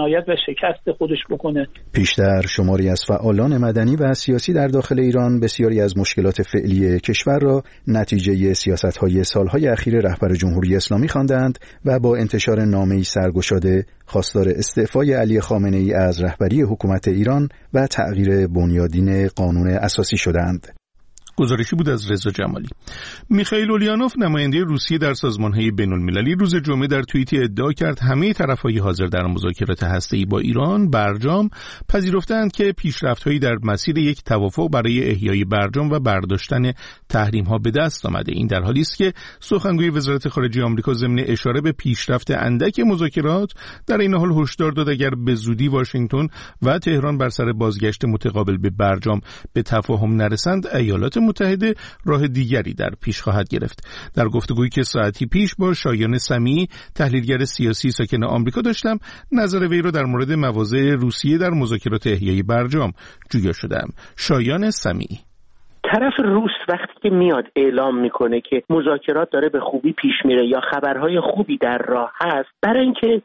[SPEAKER 20] جنایت و شکست خودش بکنه.
[SPEAKER 18] پیشتر شماری از فعالان مدنی و سیاسی در داخل ایران بسیاری از مشکلات فعلی کشور را نتیجه سیاست‌های سالهای اخیر رهبر جمهوری اسلامی خواندند و با انتشار نامه‌ای سرگشاده خواستار استعفای علی خامنه‌ای از رهبری حکومت ایران و تغییر بنیادین قانون اساسی شدند.
[SPEAKER 1] گزارشی بود از رضا جمالی. میخائیل اولیانوف نماینده روسیه در سازمان‌های بین‌المللی روز جمعه در توییتی ادعا کرد همه طرف‌های حاضر در مذاکرات هسته‌ای با ایران برجام پذیرفتند که پیشرفت‌هایی در مسیر یک توافق برای احیای برجام و برداشتن تحریم‌ها به دست آمده. این در حالی است که سخنگوی وزارت خارجه آمریکا ضمن اشاره به پیشرفت اندک مذاکرات در این حال هشدار داد اگر به زودی واشنگتن و تهران بر سر بازگشت متقابل به برجام به تفاهم نرسند، ایالات متحده راه دیگری در پیش خواهد گرفت. در گفتگویی که ساعتی پیش با شایان سمیعی تحلیلگر سیاسی ساکن آمریکا داشتم، نظر وی را در مورد مواضع روسیه در مذاکرات احیای برجام جویا شدم. شایان سمیعی:
[SPEAKER 21] طرف روس وقتی که میاد اعلام میکنه که مذاکرات داره به خوبی پیش میره یا خبرهای خوبی در راه هست، برای اینکه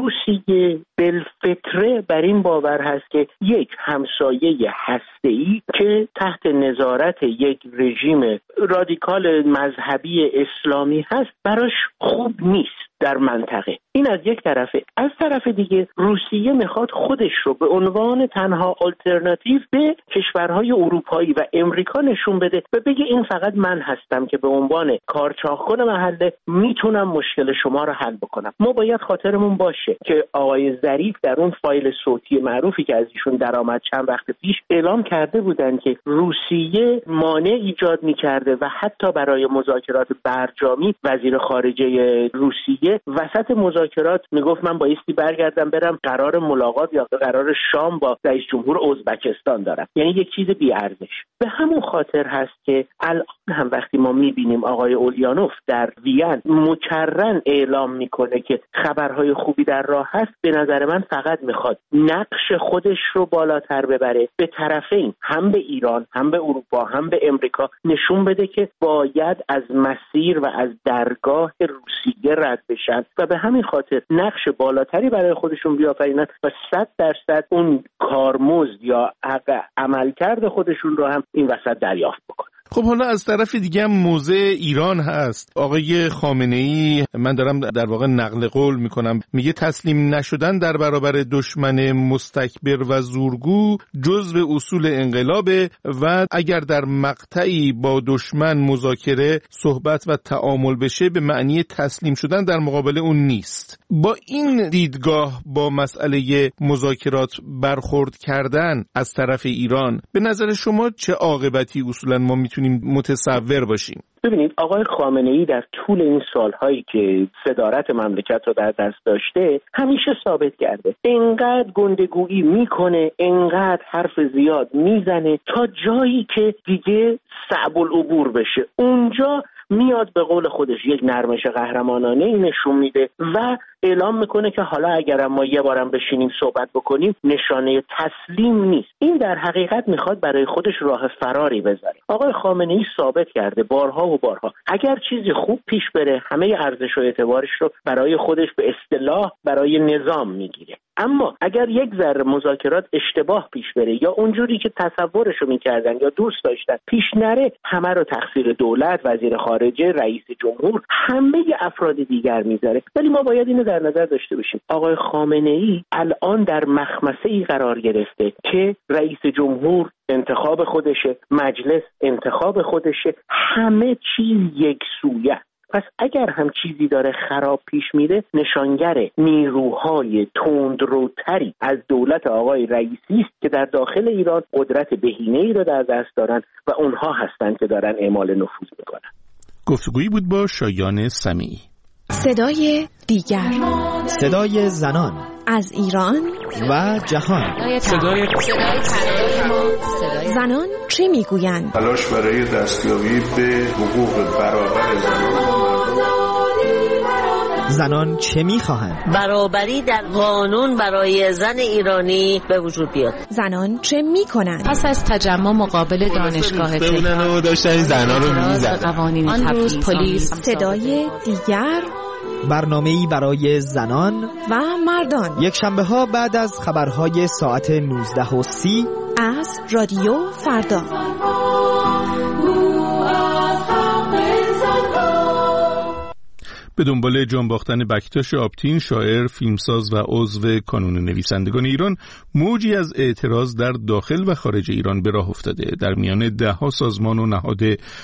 [SPEAKER 21] روسیه بالفطره بر این باور هست که یک همسایه هسته‌ای که تحت نظارت یک رژیم رادیکال مذهبی اسلامی هست براش خوب نیست در منطقه. این از یک طرفه. از طرف دیگه روسیه میخواد خودش رو به عنوان تنها آلترناتیو به کشورهای اروپایی و امریکا نشون بده و بگه این فقط من هستم که به عنوان کارچاخکن محله میتونم مشکل شما رو حل بکنم. ما باید خاطرمون باشه که آقای ظریف در اون فایل صوتی معروفی که از ایشون درآمد چند وقت پیش اعلام کرده بودن که روسیه مانع ایجاد میکرده و حتی برای مذاکرات برجامی وزیر خارجه روسیه وسط مذاکرات میگفت من بایستی برگردم برم قرار ملاقات یا قرار شام با رئیس جمهور ازبکستان دارم. یعنی یک چیز بی ارزش. به همون خاطر هست که الان هم وقتی ما میبینیم آقای اولیانوف در وین مکررن اعلام میکنه که خبرهای خوبی در راه هست، به نظر من فقط میخواد نقش خودش رو بالاتر ببره، به طرفین هم به ایران هم به اروپا هم به امریکا نشون بده که باید از مسیر و از درگاه روسیه رد بشن و به همین خاطر نقش بالاتری برای خودشون بیافرینن و صد درصد اون کارمزد یا حق عملکرد خودشون رو هم این وسط دریافت بکنن.
[SPEAKER 1] خب حالا از طرف دیگه هم موضع ایران هست. آقای خامنه‌ای، من دارم در واقع نقل قول میکنم، میگه تسلیم نشدن در برابر دشمن مستکبر و زورگو جزو اصول انقلابه و اگر در مقطعی با دشمن مذاکره، صحبت و تعامل بشه به معنی تسلیم شدن در مقابل اون نیست. با این دیدگاه با مسئله مذاکرات برخورد کردن از طرف ایران به نظر شما چه عاقبتی اصولا ما میتونیم متصور باشیم؟
[SPEAKER 21] ببینید آقای خامنه‌ای در طول این سالهایی که صدارت مملکت رو در دست داشته همیشه ثابت کرده اینقدر گندگویی میکنه، اینقدر حرف زیاد میزنه تا جایی که دیگه صعب العبور بشه. اونجا میاد به قول خودش یک نرمش قهرمانانه ای نشون میده و اعلام میکنه که حالا اگرم ما یه بارم بشینیم صحبت بکنیم نشانه تسلیم نیست. این در حقیقت میخواد برای خودش راه فراری بذاره. آقای خامنه‌ای ثابت کرده بارها و بارها اگر چیزی خوب پیش بره همه ارزش و اعتبارش رو برای خودش به اصطلاح برای نظام میگیره، اما اگر یک ذره مذاکرات اشتباه پیش بره یا اونجوری که تصورشو میکردن یا دوست داشتن پیش نره، همه رو تقصیر دولت، وزیر خارجه، رئیس جمهور، همه افراد دیگر میذاره. ولی ما باید اینو در نظر داشته باشیم آقای خامنه‌ای الان در مخمسه‌ای قرار گرفته که رئیس جمهور انتخاب خودشه، مجلس انتخاب خودشه، همه چیز یکسویه. پس اگر هم چیزی داره خراب پیش میره نشانگر نیروهای تندروتری از دولت آقای رئیسی است که در داخل ایران قدرت بهینه‌ای رو در دست دارن و اونها هستند که دارن اعمال نفوذ میکنن.
[SPEAKER 1] گفتگویی بود با شایان سمیعی.
[SPEAKER 22] صدای دیگر،
[SPEAKER 12] صدای زنان
[SPEAKER 22] از ایران
[SPEAKER 12] و جهان.
[SPEAKER 22] صدای زنان چه میگویند؟
[SPEAKER 19] تلاش برای دستیابی به حقوق برابر زنان
[SPEAKER 2] زنان چه میخواهند؟
[SPEAKER 3] برابری در قانون برای زن ایرانی به وجود بیاد.
[SPEAKER 22] زنان چه میکنند؟
[SPEAKER 23] پس از تجمع مقابل دانشگاه تهران
[SPEAKER 24] و داشتن زنان رو میزدن.
[SPEAKER 23] آن روز پلیس
[SPEAKER 22] صدای دیگر،
[SPEAKER 2] برنامه‌ای برای زنان
[SPEAKER 22] و مردان،
[SPEAKER 2] یک شنبه ها بعد از خبرهای ساعت نوزده و سی
[SPEAKER 22] از رادیو فردا.
[SPEAKER 1] به دنبال جان باختن بکتاش آبتین، شاعر، فیلمساز و عضو کانون نویسندگان ایران، موجی از اعتراض در داخل و خارج ایران به راه افتاده. در میان ده‌ها سازمان و نهاد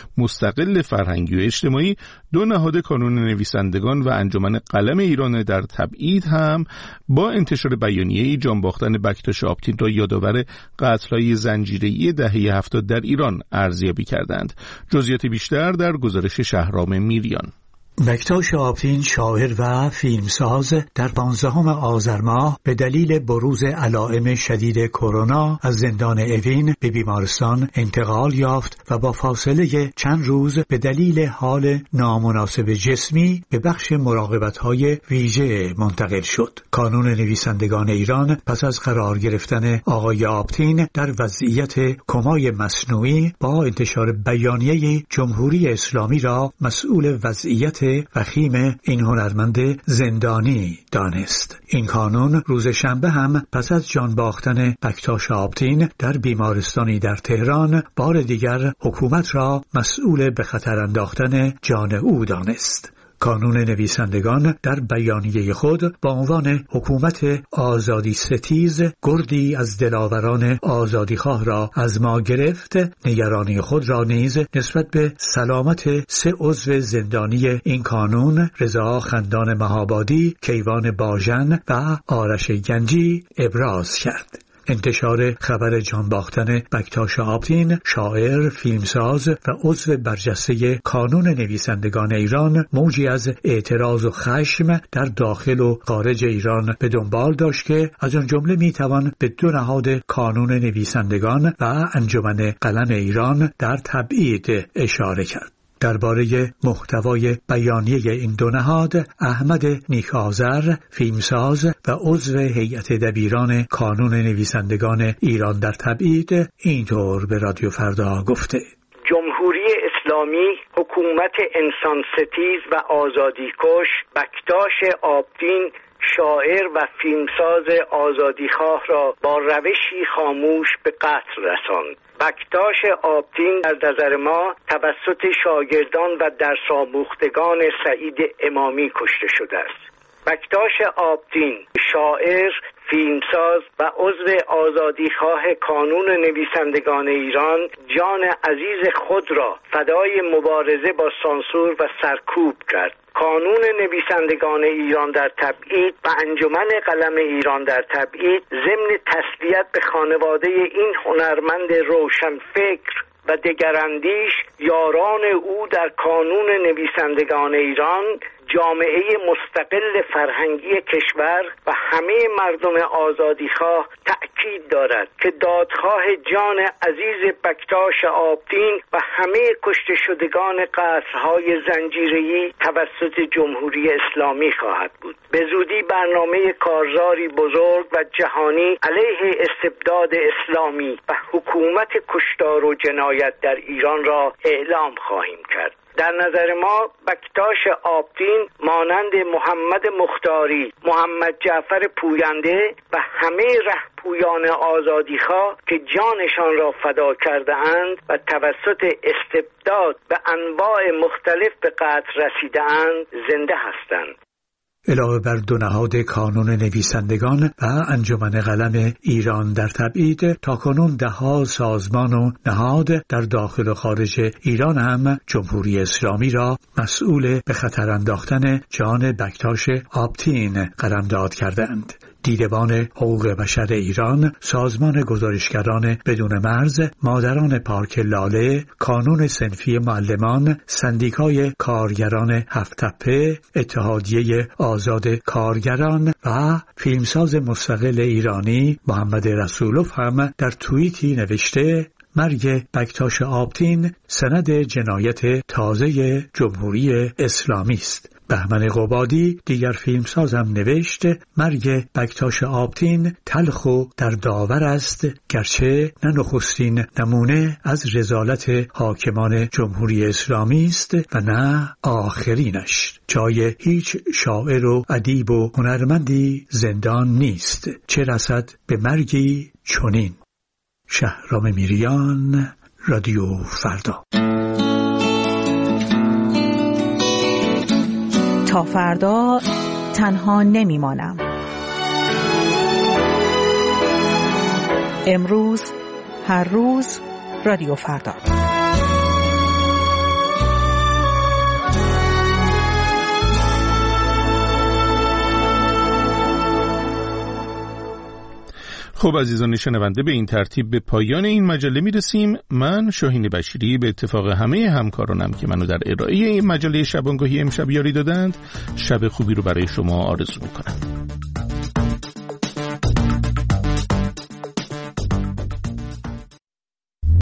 [SPEAKER 1] مستقل فرهنگی و اجتماعی، دو نهاد کانون نویسندگان و انجمن قلم ایران در تبعید هم با انتشار بیانیه‌ای جان باختن بکتاش آبتین را یادآور قتل‌های زنجیره‌ای دهه هفتاد در ایران ارزیابی کردند. جزئیات بیشتر در گزارش شهرام میریان.
[SPEAKER 25] بکتاش آبتین، شاعر و فیلمساز، در پانزدهم آذر ماه به دلیل بروز علائم شدید کرونا از زندان اوین به بیمارستان انتقال یافت و با فاصله چند روز به دلیل حال نامناسب جسمی به بخش مراقبت‌های ویژه منتقل شد. کانون نویسندگان ایران پس از قرار گرفتن آقای آبتین در وضعیت کمای مصنوعی با انتشار بیانیه جمهوری اسلامی را مسئول وضعیت وخیم این هنرمند زندانی دانست. این کانون روز شنبه هم پس از جان باختن بکتاش آبتین در بیمارستانی در تهران بار دیگر حکومت را مسئول به خطر انداختن جان او دانست. کانون نویسندگان در بیانیه خود با عنوان حکومت آزادی ستیز گردی از دلاوران آزادیخواه را از ما گرفت، نگرانی خود را نیز نسبت به سلامت سه عضو زندانی این کانون، رضا خندان مهابادی، کیوان باژن و آرش گنجی ابراز کرد. انتشار خبر جان باختن بکتاش آبتین، شاعر، فیلمساز و عضو برجسته کانون نویسندگان ایران، موجی از اعتراض و خشم در داخل و خارج ایران به دنبال داشت که از آن جمله میتوان به دو نهاد کانون نویسندگان و انجمن قلم ایران در تبعید اشاره کرد. درباره محتوای بیانیه این دو نهاد، احمد نیک آذر، فیلمساز و عضو هیئت دبیران کانون نویسندگان ایران در تبعید، اینطور به رادیو فردا گفته:
[SPEAKER 5] جمهوری اسلامی حکومت انسان ستیز و آزادیکش بکتاش آبتین، شاعر و فیلمساز آزادیخواه را با روشی خاموش به قتل رساند. بکتاش آبتین در نظر ما توسط شاگردان و درس آموختگان سعید امامی کشته شده است. بکتاش آبتین، شاعر، فیلمساز و عضو آزادیخواه کانون نویسندگان ایران، جان عزیز خود را فدای مبارزه با سانسور و سرکوب کرد. کانون نویسندگان ایران در تبعید و انجمن قلم ایران در تبعید ضمن تسلیت به خانواده این هنرمند روشنفکر و دگراندیش، یاران او در کانون نویسندگان ایران، جامعه مستقل فرهنگی کشور و همه مردم آزادیخواه تأکید دارد که دادخواه جان عزیز بکتاش آبتین و همه کشته شدگان قتل‌های زنجیره‌ای توسط جمهوری اسلامی خواهد بود. به زودی برنامه کارزاری بزرگ و جهانی علیه استبداد اسلامی و حکومت کشتار و جنایت در ایران را اعلام خواهیم کرد. در نظر ما بکتاش آبتین مانند محمد مختاری، محمد جعفر پوینده و همه رهپویان آزادیخواه که جانشان را فدا کرده اند و توسط استبداد به انواع مختلف به قتل رسیده اند زنده هستند.
[SPEAKER 25] علاوه بر دو نهاد کانون نویسندگان و انجمن قلم ایران در تبعید، تاکنون ده‌ها سازمان و نهاد در داخل و خارج ایران هم جمهوری اسلامی را مسئول به خطر انداختن جان بکتاش آبتین قلمداد کردند. دیدبان حقوق بشر ایران، سازمان گزارشگران بدون مرز، مادران پارک لاله، کانون صنفی معلمان، سندیکای کارگران هفت‌تپه، اتحادیه آزاد کارگران و فیلمساز مستقل ایرانی محمد رسولوف هم در توییتی نوشته: مرگ بکتاش آبتین سند جنایت تازه جمهوری اسلامی است. بهمن قبادی دیگر فیلمسازم نوشت مرگ بکتاش آبتین تلخ و در داور است، گرچه نه نخستین نمونه از رذالت حاکمان جمهوری اسلامی است و نه آخرینش. جای هیچ شاعر و ادیب و هنرمندی زندان نیست، چه رسد به مرگی چنین. شهرام میریان، رادیو فردا.
[SPEAKER 17] تا فردا تنها نمیمانم. امروز، هر روز، رادیو فردا.
[SPEAKER 1] خب عزیزان شنونده، به این ترتیب به پایان این مجله میرسیم. من شاهین بشیری به اتفاق همه همکارانم که منو در ارائه این مجله شبانگاهی امشب یاری دادند، شب خوبی رو برای شما آرزو میکنم.